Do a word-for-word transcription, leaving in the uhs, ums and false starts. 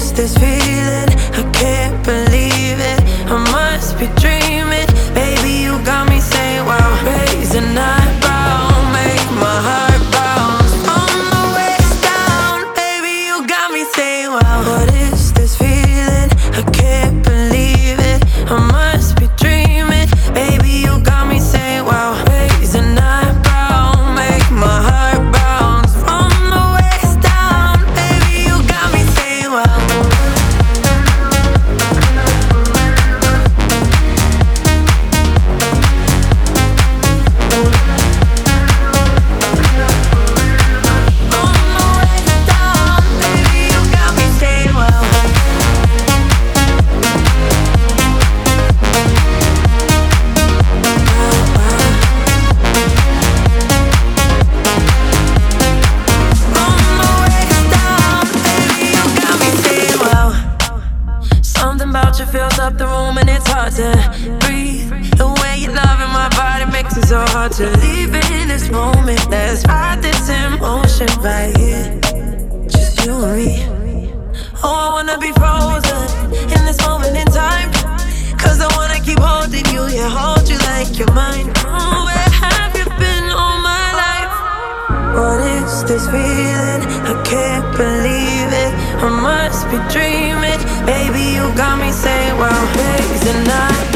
is this feeling? I can't believe it. I must be dreaming. Baby, you got me saying wow. Raise an eyebrow, make my heart bounce. From the waist down, baby, you got me saying wow. What is this feeling? I can't believe it. I must be dreaming. Baby, you got me saying wow. Raise an eyebrow, make my heart bounce. From the waist down, baby, you got me saying wow. It fills up the room and it's hard to breathe. The way you love in my body makes it so hard to leave in this moment. Let's ride this emotion right here, just you and me. Oh, I wanna be frozen in this moment in time, cause I wanna keep holding you, yeah, hold you like you're mine. Oh, where have you been all my life? What is this feeling? I can't believe it. I must be dreaming. Baby, you got me saying wow. Raise the night.